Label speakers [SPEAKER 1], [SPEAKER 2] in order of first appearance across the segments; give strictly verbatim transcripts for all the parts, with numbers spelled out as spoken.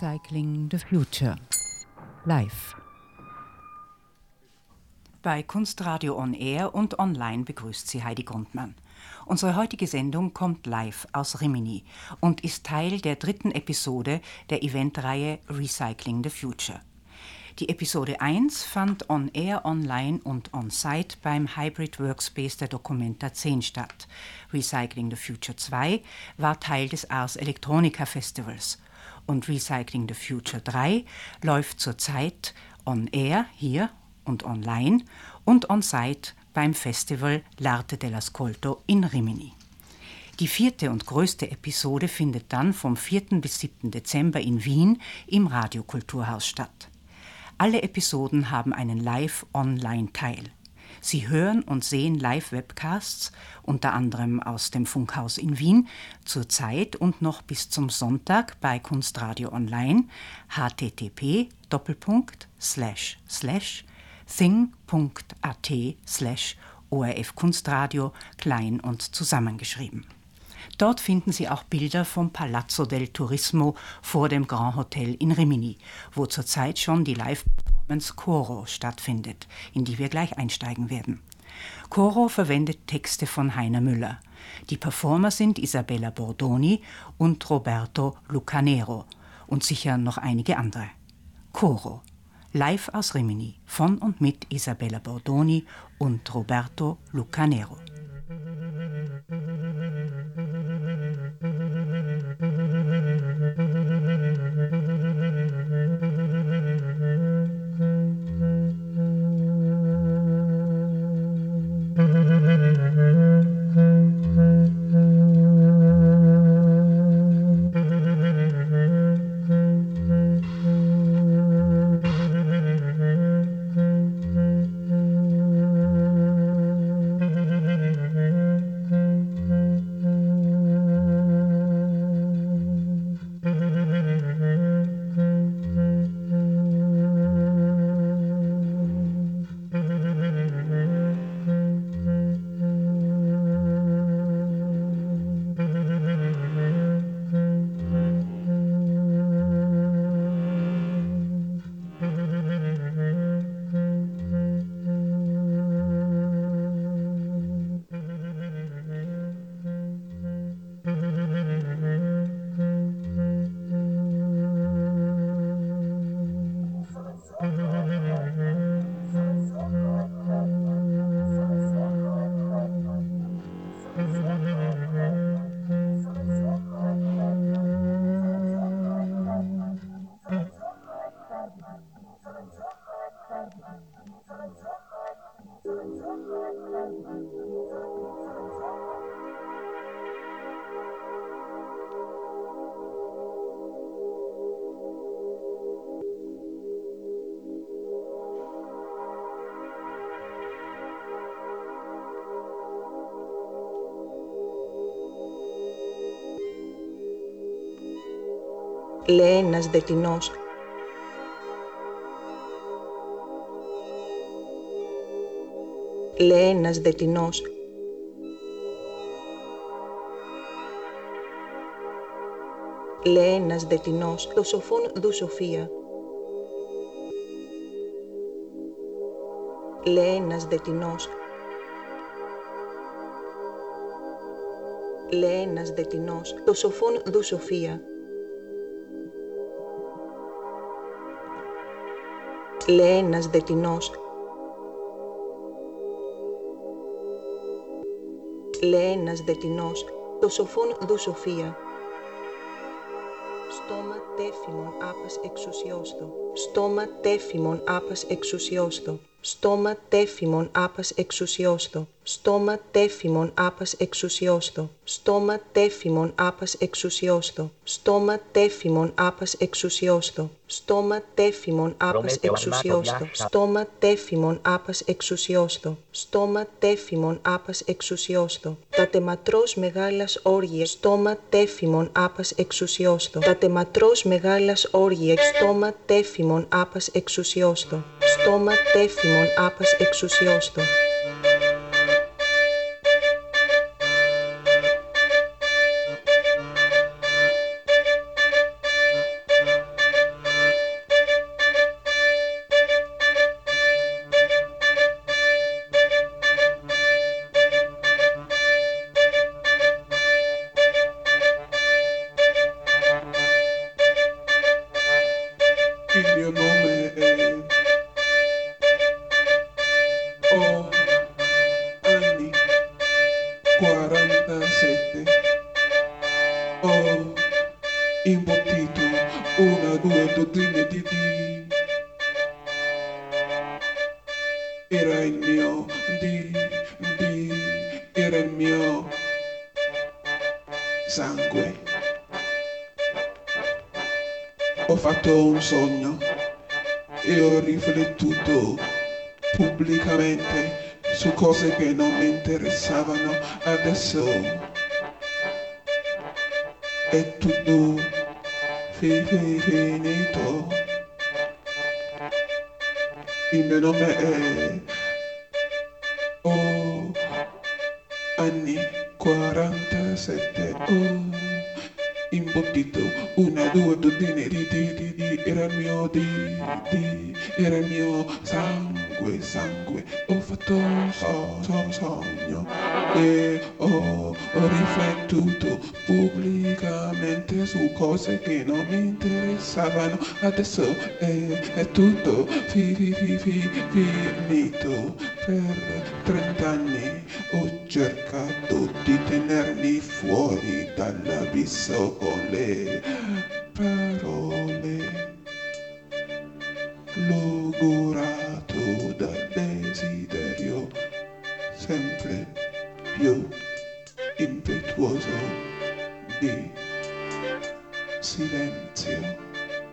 [SPEAKER 1] Recycling the Future. Live. Bei Kunstradio On Air und online begrüßt sie Heidi Grundmann. Unsere heutige Sendung kommt live aus Rimini und ist Teil der dritten Episode der Eventreihe Recycling the Future. Die Episode eins fand on air, online und on-site beim Hybrid Workspace der Documenta zehn statt. Recycling the Future zwei war Teil des Ars Electronica Festivals. Und Recycling the Future drei läuft zurzeit on air hier und online und on-site beim Festival L'Arte dell'Ascolto in Rimini. Die vierte und größte Episode findet dann vom vierten bis siebten Dezember in Wien im Radiokulturhaus statt. Alle Episoden haben einen Live-Online-Teil. Sie hören und sehen Live-Webcasts, unter anderem aus dem Funkhaus in Wien, zurzeit und noch bis zum Sonntag bei Kunstradio Online, http doppelpunkt slash slash thing.at slash orfkunstradio, klein und zusammengeschrieben. Dort finden Sie auch Bilder vom Palazzo del Turismo vor dem Grand Hotel in Rimini, wo zurzeit schon die Live-Performance Coro stattfindet, in die wir gleich einsteigen werden. Coro verwendet Texte von Heiner Müller. Die Performer sind Isabella Bordoni und Roberto Lucanero und sicher noch einige andere. Coro, live aus Rimini, von und mit Isabella Bordoni und Roberto Lucanero.
[SPEAKER 2] Λέει ένας δετινός. Λέει ένας δετινός. Λέει ένας δετινός, το σοφόν δου σοφία. Λέει ένας δετινός. Λέει ένας δετινός, το σοφόν δου σοφία. Λέει ένας δετινός. Λέει ένας δετινός, το σοφόν δου σοφία. Στόμα τέφημον άπας εξουσιώστο. Στόμα τέφημον άπας εξουσιώστο. Στόμα τέφημον άπας εξουσιώστο. Στόμα τέφημον άπας εξουσιώστο. Στόμα τέφημον άπας εξουσιώστο. Στόμα τέφημον άπας εξουσιώστο. Στόμα τέφημον άπας εξουσιώστο. Στόμα τέφημον άπας εξουσιώστο. Στόμα τέφημον άπας εξουσιώστο. Τα τεματρός μεγάλας όργια. Στόμα τέφημον άπας εξουσιώστο. Τα τεματρός μεγάλας όργια. Στόμα τέφημον άπας εξουσιώστο. Στόμα τέφημον άπας εξουσιώστο.
[SPEAKER 3] il mio nome è... Ho anni quarantasette. Ho imbottito una, due dozzine di di. Era il mio di, di, era il mio sangue. Ho fatto un sogno e ho riflettuto pubblicamente su cose che non mi interessavano. Adesso è tutto fi- fi- finito. Il mio nome è... Ho anni quarantasette. Ho imbottito una, due dozzine di di di di. Era il mio di di. Era il mio sangue, sangue. Ho fatto un so, so, sogno e ho, ho riflettuto pubblicamente su cose che non mi interessavano. Adesso è, è tutto fi, fi, fi, fi, finito. Per trent'anni ho cercato di tenermi fuori dall'abisso con le parole. Logorato dal desiderio sempre più impetuoso di silenzio.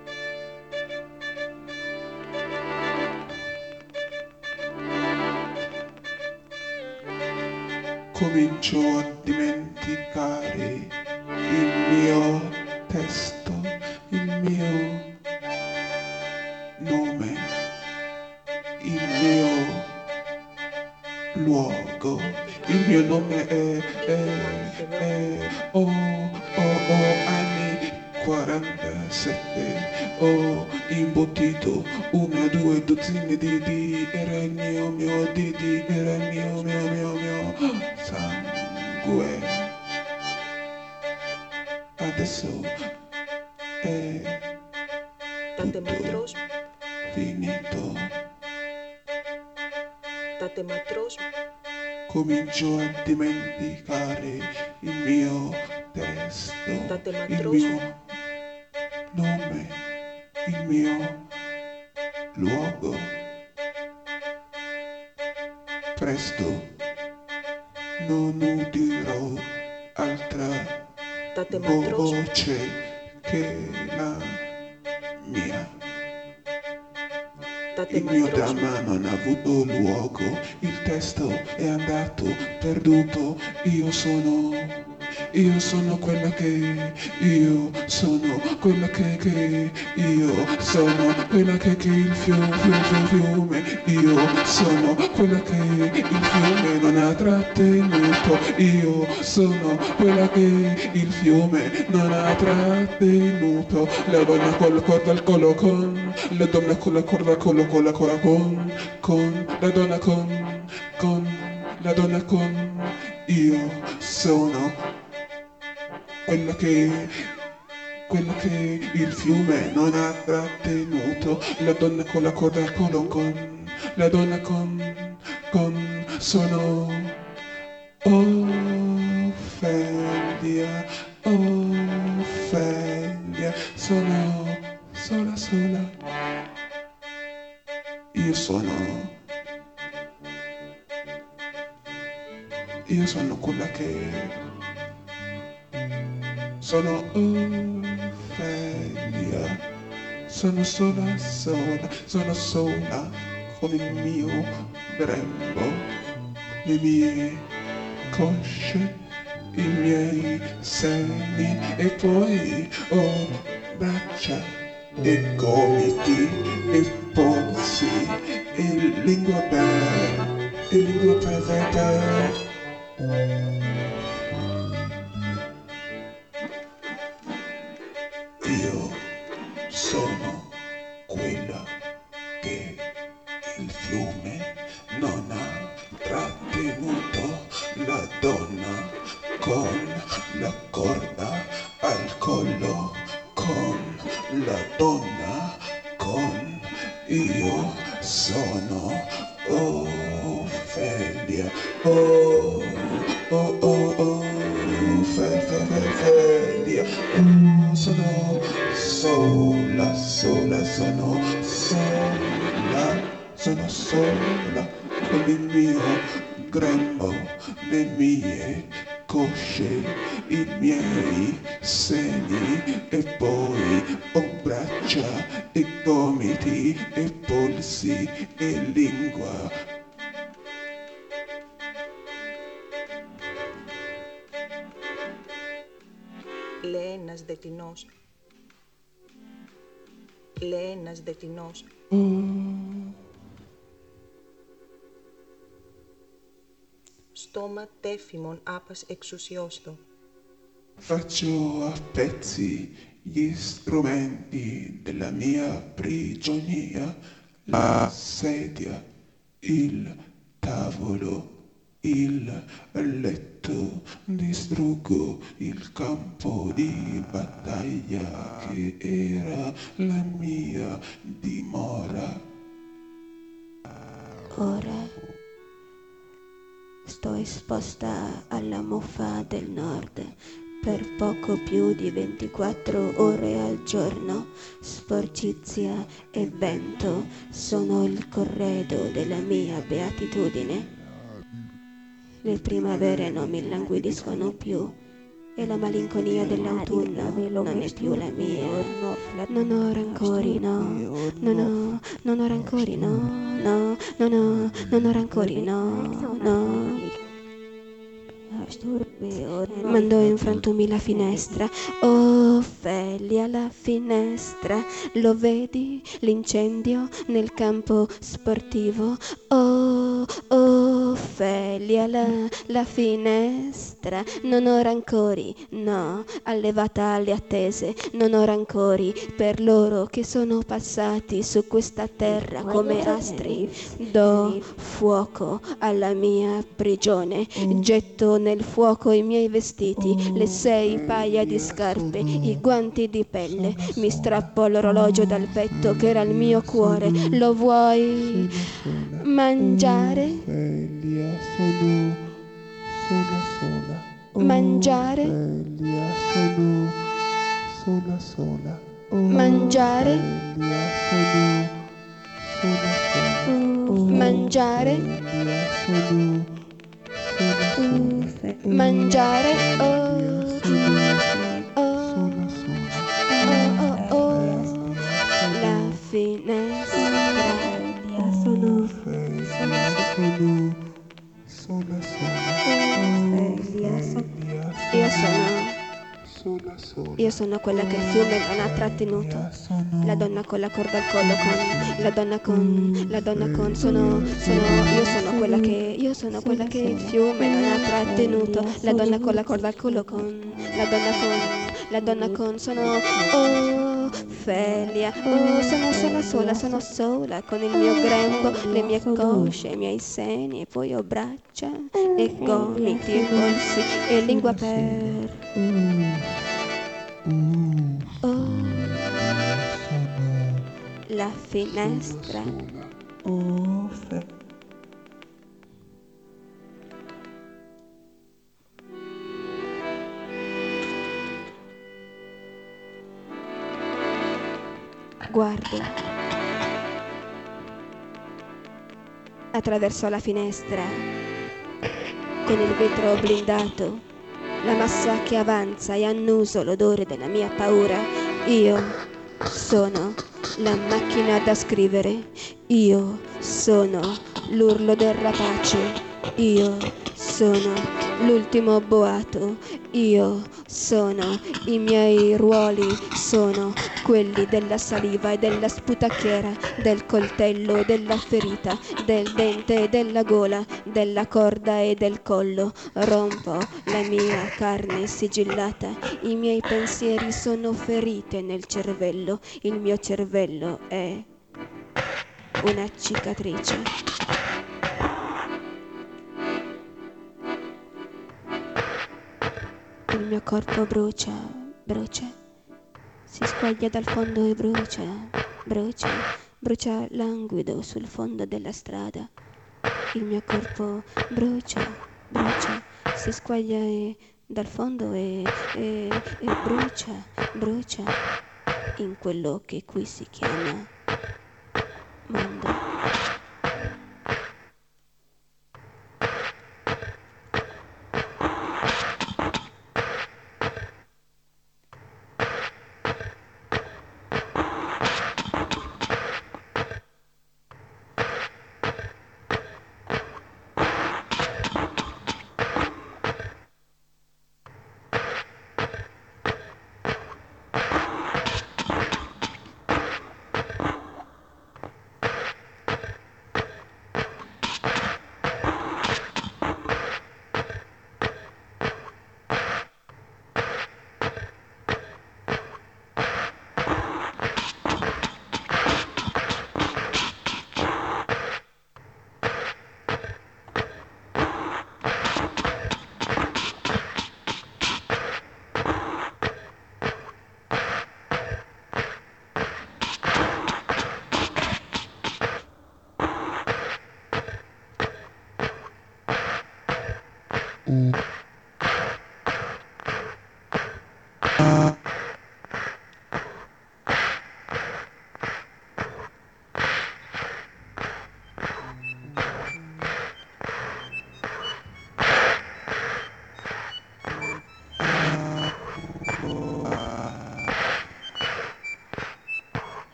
[SPEAKER 3] Comincio a dimenticare il mio testo, il mio nome, il mio luogo. Il mio nome è, è, è ho, ho, ho anni quarantasette. Ho imbottito una, due dozzine di di. Era il mio, mio di di. Era il mio, mio, mio, mio sangue. Adesso è
[SPEAKER 2] Tate
[SPEAKER 3] tutto
[SPEAKER 2] ματρός,
[SPEAKER 3] finito.
[SPEAKER 2] tate ματρός,
[SPEAKER 3] Comincio a dimenticare il mio testo,
[SPEAKER 2] Tate
[SPEAKER 3] il
[SPEAKER 2] Matros.
[SPEAKER 3] mio nome, il mio luogo. Presto non udirò altra
[SPEAKER 2] tate ματρός,
[SPEAKER 3] voce che la mia.
[SPEAKER 2] tate
[SPEAKER 3] Il mio
[SPEAKER 2] ματρός,
[SPEAKER 3] dramma non ha avuto luogo, il testo è andato perduto, io sono, io sono quella che, io sono quella che, che, io sono quella che, che il fiume, fiume, fiume, io sono quella che il fiume non ha trattenuto, io sono quella che il fiume non ha trattenuto, la donna con la corda al collo con, la donna con la corda al collo con la corda con, con, la donna con, con, la donna con, io sono quella che, quella che il fiume non ha trattenuto, la donna con la corda al collo con, la donna con, con, sono Ophelia, Ophelia, sono sola sola. Io sono, io sono quella che, sono Ophelia, sono sola sola, sono sola con il mio grembo, le mie cosce, i miei seni e poi ho braccia e gomiti e polsi e lingua per e lingua per per io sono quella che il fiume non ha trattenuto, la donna con la corda al collo, con la donna con io sono Ophelia. Oh, oh, oh, oh, Ophelia. Oh, sono sola, sola, sono sola, sono sola con il mio grembo, le mie cosce, i miei seni e poi ho braccia e gomiti e polsi e lingua.
[SPEAKER 2] Λέει ένας δετινός. Λέει ένας δετινός. Στόμα τέφημον άπας εξουσιώστο.
[SPEAKER 3] Faccio a pezzi gli strumenti della mia prigionia, la sedia, il tavolo, il letto, distruggo il campo di battaglia che era la mia dimora.
[SPEAKER 4] Ora sto esposta alla muffa del nord per poco più di ventiquattro ore al giorno. Sporcizia e vento sono il corredo della mia beatitudine. Le primavere non mi languidiscono più e la malinconia dell'autunno non è più la mia. Non ho rancori, no, non ho, non ho rancori, no, no, non ho, non ho rancori, no, no. Mandò in frantumi la finestra. Ophelia, la finestra, lo vedi? L'incendio nel campo sportivo. Oh, Ophelia, la, la finestra. Non ho rancori, no, allevata alle attese. Non ho rancori per loro che sono passati su questa terra come astri. Do fuoco alla mia prigione, getto nel fuoco i miei vestiti, le sei paia di scarpe, i guanti di pelle, mi strappo l'orologio dal petto che era il mio cuore. Lo vuoi mangiare?
[SPEAKER 3] Ophelia, sono sola sola.
[SPEAKER 4] Mangiare?
[SPEAKER 3] Ophelia, sono sola sola.
[SPEAKER 4] Mangiare?
[SPEAKER 3] Ophelia, sono sola sola.
[SPEAKER 4] Mangiare?
[SPEAKER 3] Ophelia, sono sola sola.
[SPEAKER 4] Mangiare? Oh, oh,
[SPEAKER 3] Sola sola.
[SPEAKER 4] oh, oh, oh. La finestra.
[SPEAKER 3] Sono Ophelia, sono sola sola. Ophelia,
[SPEAKER 4] Io sono,
[SPEAKER 3] sola sola.
[SPEAKER 4] io sono quella che il fiume non ha trattenuto. La donna con la corda al collo con, la donna con, la donna con, sono, sono, io sono quella che, io sono quella che il fiume non ha trattenuto. La donna con la corda al collo con, la donna con, la donna con, sono Ophelia, oh, sono sola sola, sono sola con il mio grembo, le mie cosce, i miei seni e poi ho braccia e gomiti e polsi e lingua per... Oh, la finestra. Guardo attraverso la finestra con il vetro blindato, la massa che avanza e annuso l'odore della mia paura. Io sono la macchina da scrivere, io sono l'urlo del rapace, io sono l'ultimo boato, io sono i miei ruoli, sono quelli della saliva e della sputacchiera, del coltello e della ferita, del dente e della gola, della corda e del collo. Rompo la mia carne sigillata, i miei pensieri sono ferite nel cervello, il mio cervello è una cicatrice. Il mio corpo brucia, brucia, si squaglia dal fondo e brucia, brucia, brucia languido sul fondo della strada. Il mio corpo brucia, brucia, si squaglia e, dal fondo e, e, e brucia, brucia in quello che qui si chiama mondo.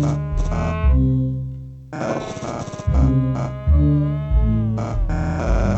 [SPEAKER 3] Uh,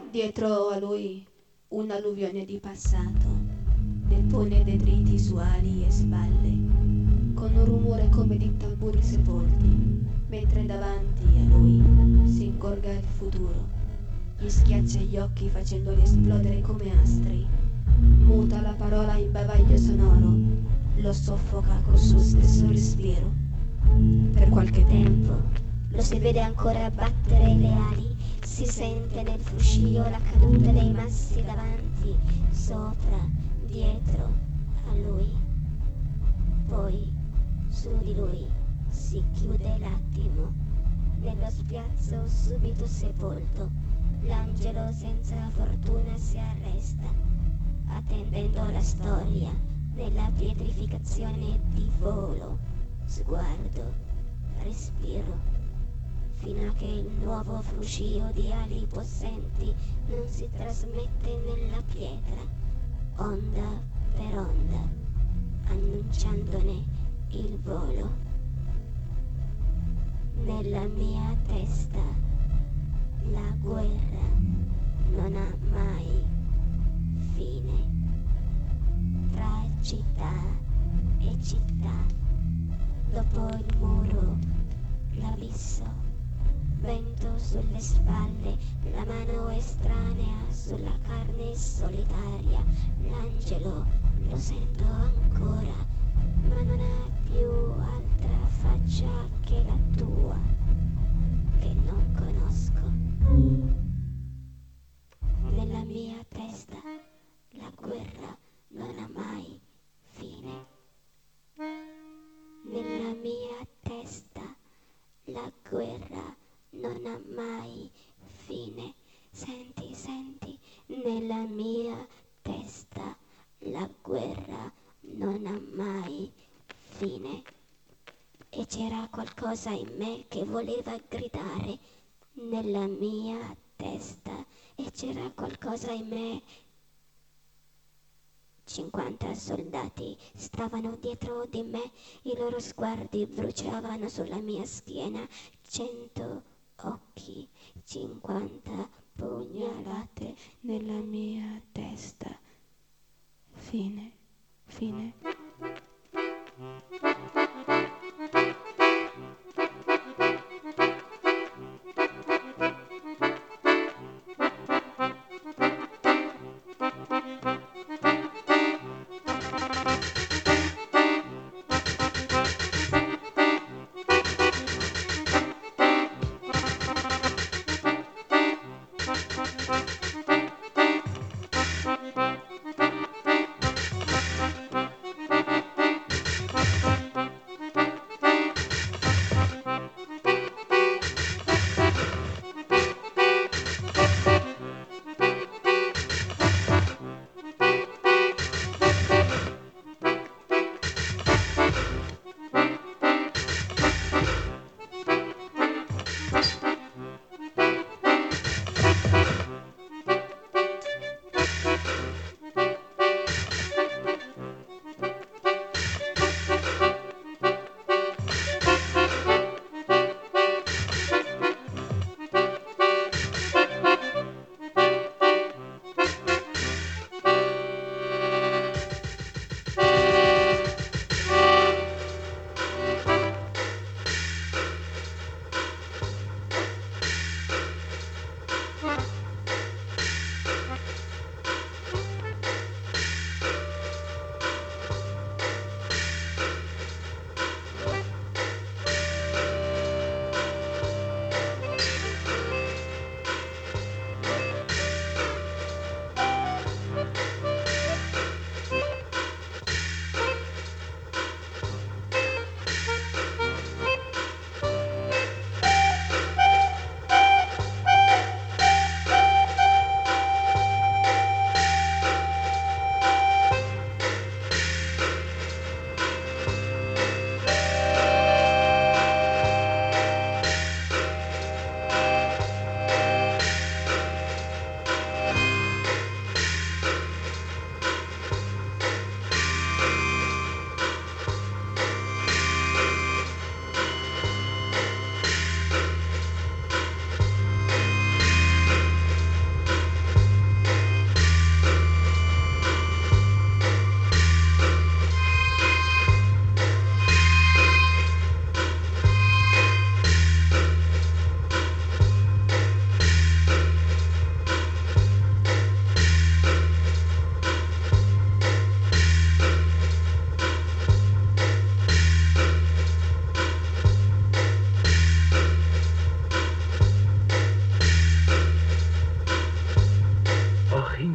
[SPEAKER 4] Dietro a lui un'alluvione di passato depone detriti su ali e spalle, con un rumore come di tamburi sepolti, mentre davanti a lui si ingorga il futuro, gli schiaccia gli occhi facendoli esplodere come astri, muta la parola in bavaglio sonoro, lo soffoca col suo stesso respiro. Per qualche tempo
[SPEAKER 5] lo si vede ancora battere le ali, si sente nel fruscio la caduta dei massi davanti, sopra, dietro a lui. Poi su di lui si chiude l'attimo, nello spiazzo subito sepolto, l'angelo senza fortuna si arresta, attendendo la storia della pietrificazione di volo, sguardo, respiro, fino a che il nuovo fruscio di ali possenti non si trasmette nella pietra, onda per onda, annunciandone il volo. Nella mia testa la guerra non ha mai fine. Tra città e città, dopo il muro, l'abisso, vento sulle spalle, la mano estranea sulla carne solitaria, l'angelo lo sento ancora, ma non ha più altra faccia che la tua, che non conosco. Nella mia testa la guerra non ha mai fine. Nella mia testa la guerra non ha mai fine. Senti, senti, nella mia testa la guerra non ha mai fine. E c'era qualcosa in me che voleva gridare nella mia testa, e c'era qualcosa in me. Cinquanta soldati stavano dietro di me, i loro sguardi bruciavano sulla mia schiena, cento occhi, cinquanta pugnalate nella mia testa. Fine, fine.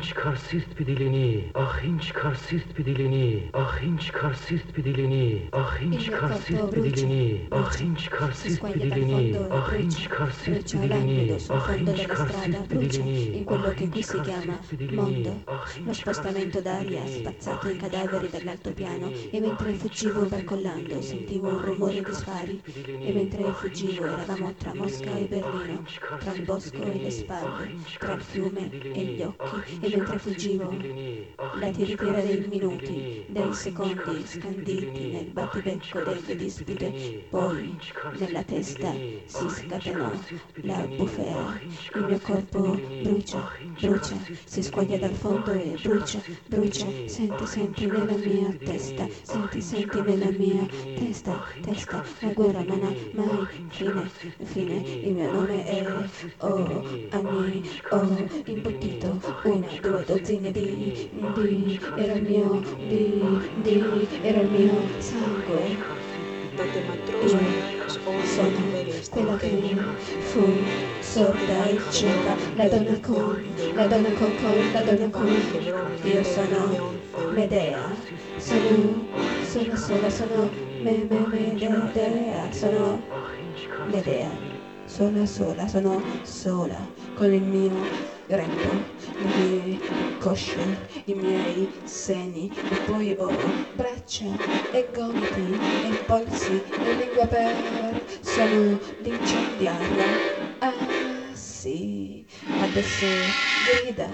[SPEAKER 6] inch karsist pedilini, ach inch karsist pedilini, ach inch karsist pedilini, ach inch karsist pedilini, ach inch karsist pedilini, ach inch karsist pedilini, ach inch karsist pedilini,
[SPEAKER 4] in quello che qui si chiama mondo. Lo spostamento d'aria ha spazzato i cadaveri dall'altopiano e mentre fuggivo barcollando sentivo un rumore di spari e mentre fuggivo eravamo tra Mosca e Berlino, tra il bosco e le spalle, tra il fiume e gli occhi e mentre fuggivo la tiritera dei minuti, dei secondi scanditi nel battibecco delle dispute, poi nella testa si scatenò la bufera, il mio corpo brucia, brucia, si squaglia dal fondo e brucia, brucia, senti, senti nella mia testa, senti, senti nella mia testa, testa, la guerra non ha mai fine, fine, il mio nome è, ho anni, ho imbottito una, due dozzine di, di, era il mio, di, di, era il mio sangue. Io sono quella che fu sorda e cieca, la donna con, la donna con con, la donna con. Io sono Medea, sono, sono sola, sono me, me, Medea, sono Medea, sola, sola, sono sola, con il mio grembo, le mie cosce, i miei seni, e poi ho braccia e gomiti e polsi e lingua per, sono l'incendiaria. Ah sì, adesso grida.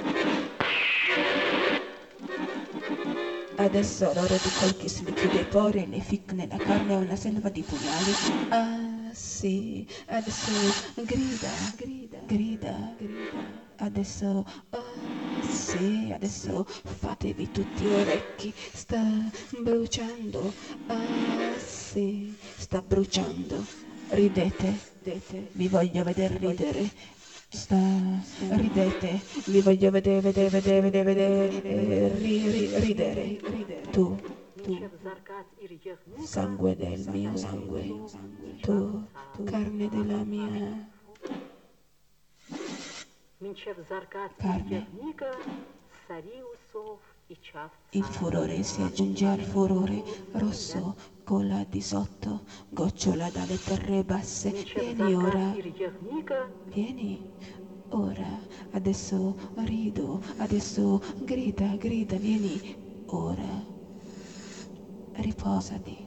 [SPEAKER 4] Adesso l'oro di Colchis le chiude i pori, le fic nella carne una selva di pugnali. Ah sì, adesso grida, grida, grida, grida. Adesso, ah sì, adesso fatevi tutti orecchi, sta bruciando, ah sì, sta bruciando. Ridete, ridete, vi voglio vedere ridere. Sta, ridete, vi voglio vedere, vedere, vedere, vedere, vedere, ri, ri, ridere. Tu, tu, sangue del mio sangue, tu, carne della mia carne. Il furore si aggiunge al furore, rosso, cola di sotto, gocciola dalle terre basse. Vieni ora, vieni ora, adesso rido, adesso grida, grida, vieni ora, riposati.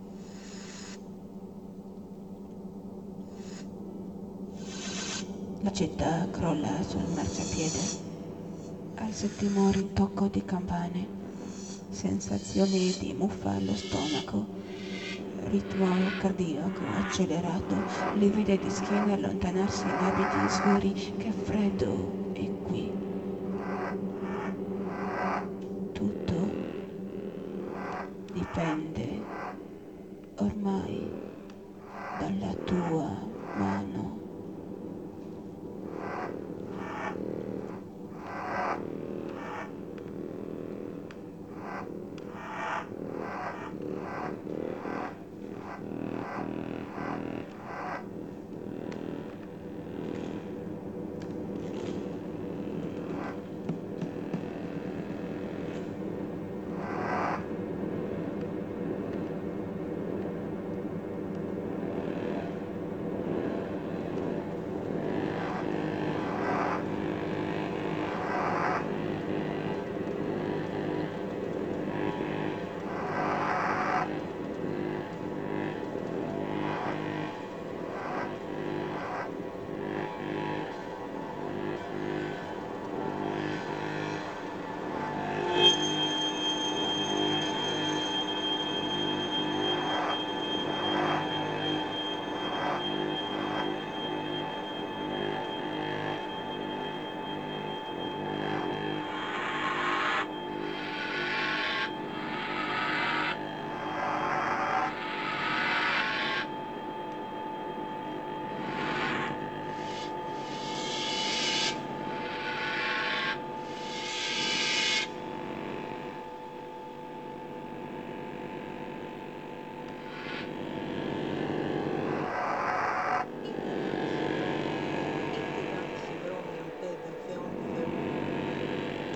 [SPEAKER 4] La città crolla sul marciapiede. Al settimo rintocco di campane, sensazioni di muffa allo stomaco, ritmo cardiaco accelerato, livide di schiena allontanarsi in abiti scuri, che freddo è qui. Tutto dipende ormai dalla tua mano.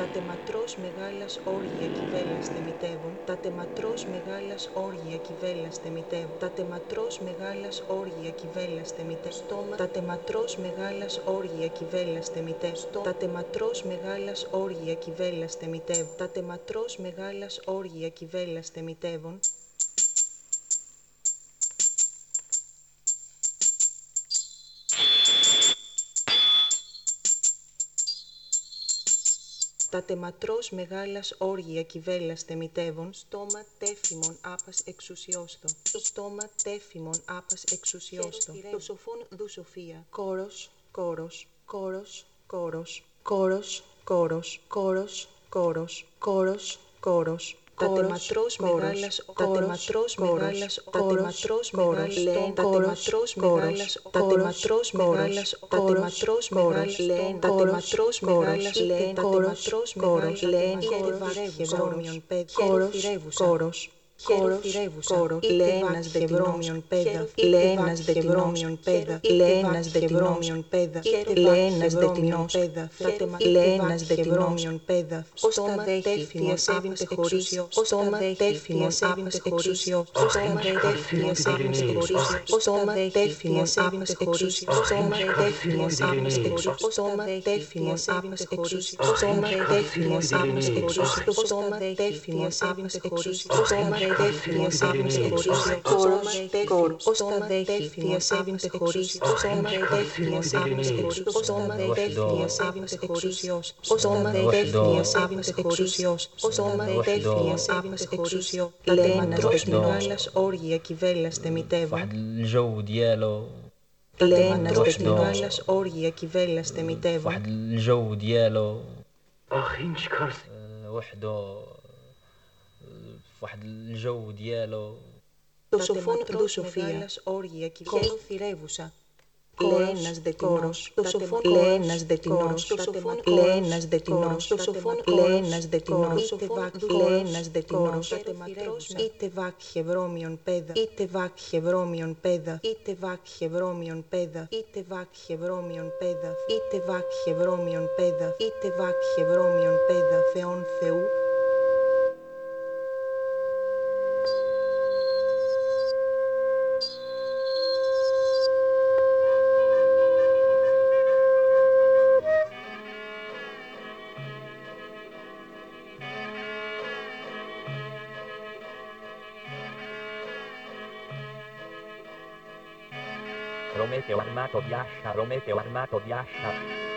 [SPEAKER 2] τεματρός μεγάλας όργια κυβέλας θεμητεύων, τα τεματρός μεγάλας όργια κυβέλας θεμητεύων, τα τεματρός μεγάλας όργια κυβέλας θεμητεύων, τα τεματρός μεγάλας όργια κυβέλας θεμητεύων, τα τεματρός μεγάλας όργια κυβέλας θεμητεύων, τα τεματρός μεγάλας όργια κυβέλας θεμητεύων. Τα τεματρός μεγάλας όργια κυβέλας θεμητεύων, στόμα τέφημον άπας εξουσιώστο, στόμα τέφημον άπας εξουσιώστο, το σοφόν δου σοφία, κόρος, κόρος, κόρος, κόρος, κόρος, κόρος, κόρος, κόρος, κόρος, κόρος. Τα τεματρός μεγάλας, τα τεματρός μεγάλας, τα τεματρός μεγάλας, τα τεματρός μεγάλας, τα τεματρός μεγάλας, τα τεματρός μεγάλας, τα τεματρός μεγάλας, τα τεματρός μεγάλας, είτε βαρεύουσαν, κόρος, κόρος, λένας δε τεινόμιον πέδα, λένας δε τεινόμιον πέδα, λένας δε τεινόμιον πέδα, λένας δε τεινόμιον πέδα, λένας δε τεινόμιον πέδα, στόμα τέφημον άπας εξουσιό, στόμα τέφημον άπας εξουσιό, στόμα τέφημον άπας εξουσιό, στόμα τέφημον άπας εξουσιό, στόμα τέφημον άπας εξουσιό, στόμα τέφημον άπας εξουσιό, στόμα τέφημον άπας εξουσιό, στόμα τέφημον άπας εξουσιό, στόμα τέφημον άπας εξουσιό, στόμα τέφημον άπας εξουσιό, στόμα τέφημον άπας εξουσιό, στόμα τέφημον άπας εξουσιό, στόμα τέφημον άπας εξουσιό, στόμα τέφημον άπας εξουσιό, τα τεματρός μεγάλας όργια κυβέλας θεμητεύων,
[SPEAKER 7] الجو ديالو
[SPEAKER 2] τα τεματρός μεγάλας όργια κυβέλας θεμητεύων,
[SPEAKER 7] واحد الجو ديالو
[SPEAKER 6] آخرین چیکار
[SPEAKER 7] وحده واحد الجو ديالو
[SPEAKER 2] το σοφόν δου σοφία, όργια κυβέλας θηρεύουσα. Λένας δε τεινός, το σοφόν λένας δε τεινός, το σοφόν λένας δε τεινός, το σοφόν λένας δε τεινός, είτε βάκχε λένας δε τεινός, είτε βάκχε βρώμιον πέδα, είτε βάκχε βρώμιον πέδα, είτε βάκχε βρώμιον πέδα, είτε βάκχε βρώμιον πέδα, είτε βάκχε βρώμιον πέδα, είτε βάκχε βρώμιον πέδα, Θεόν Θεού.
[SPEAKER 7] Prometeo armato di ascia, Prometeo armato di ascia.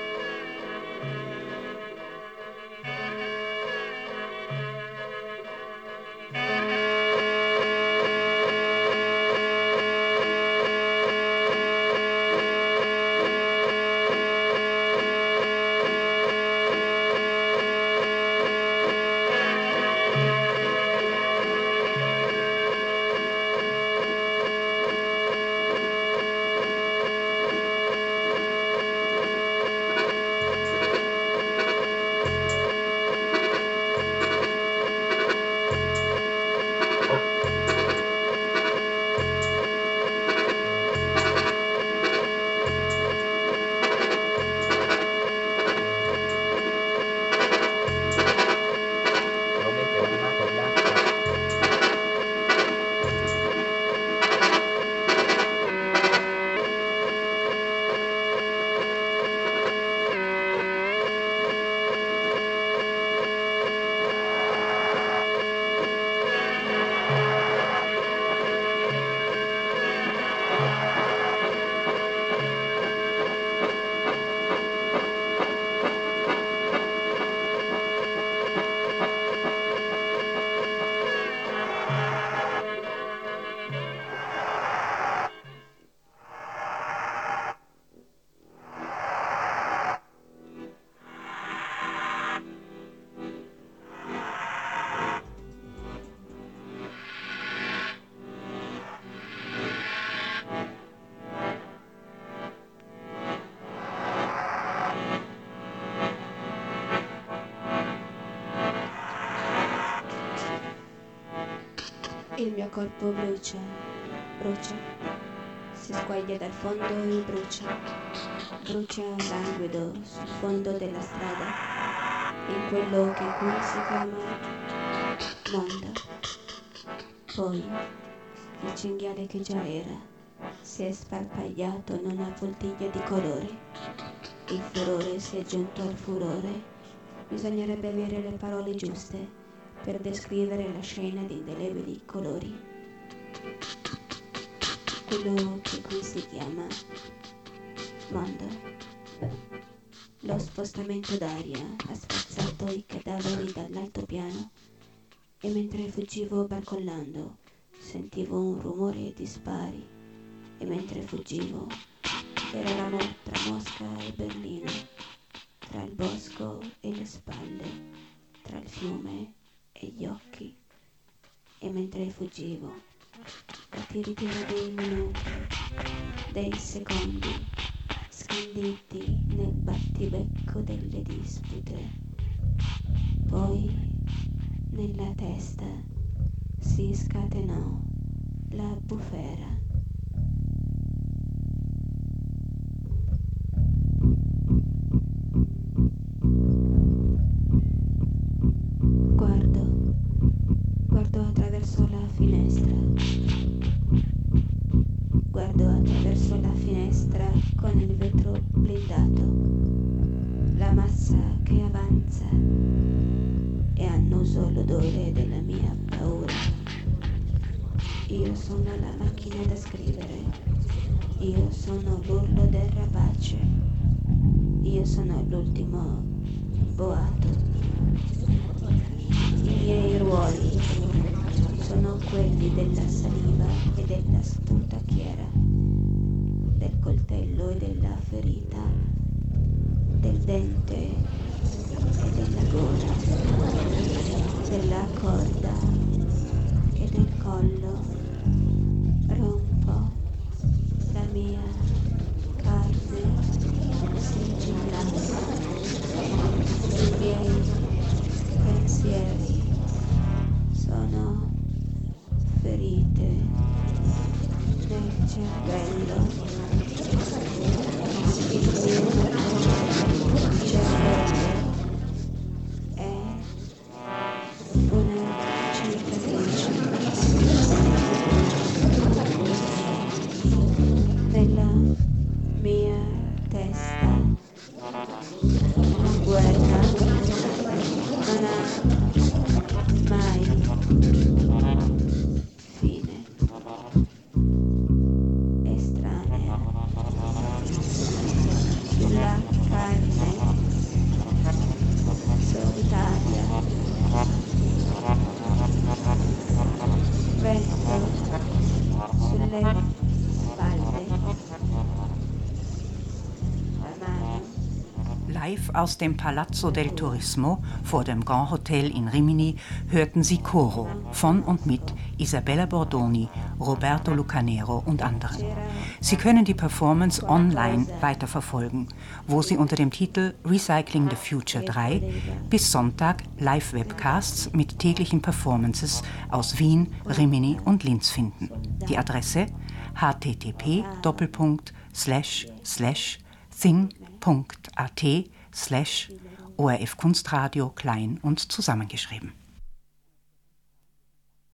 [SPEAKER 4] Il mio corpo brucia, brucia, si squaglia dal fondo e brucia, brucia languido sul fondo della strada. in quello che qui si chiama mondo. Poi il cinghiale che già era si è sparpagliato in una poltiglia di colori. Il furore si è aggiunto al furore. Bisognerebbe avere le parole giuste per descrivere la scena di indelebili colori. Quello che qui si chiama mondo. Lo spostamento d'aria ha spazzato i cadaveri dall'altopiano e mentre fuggivo barcollando sentivo un rumore di spari e mentre fuggivo eravamo tra Mosca e Berlino, tra il bosco e le spalle, tra il fiume e gli occhi e mentre fuggivo la tiritera dei minuti, dei secondi scanditi nel battibecco delle dispute. Poi nella testa si scatenò la bufera. Guardo, guardo attraverso la finestra. Guardo attraverso la finestra con il vetro blindato, la massa che avanza e annuso l'odore della mia paura. Io sono la macchina da scrivere, io sono l'urlo del rapace, io sono l'ultimo boato. I miei ruoli sono quelli della saliva e della sputacchiera, del coltello e della ferita, del dente e della gola, della corda e del collo. Rompo la mia carne sigillata, i miei pensieri sono ferite nel cervello, il mio cervello è una cicatrice. Nella mia testa la guerra non ha mai fine. Estranea sulla carne solitaria, vento sulle spalle, la mano.
[SPEAKER 1] Live aus dem Palazzo del Turismo vor dem Grand Hotel in Rimini hörten Sie Coro von und mit Isabella Bordoni, Roberto Lucanero und anderen. Sie können die Performance online weiterverfolgen, wo Sie unter dem Titel Recycling the Future drei bis Sonntag Live-Webcasts mit täglichen Performances aus Wien, Rimini und Linz finden. Die Adresse h t t p doppelpunkt slash slash thing punkt a t slash O R F Kunstradio klein und zusammengeschrieben.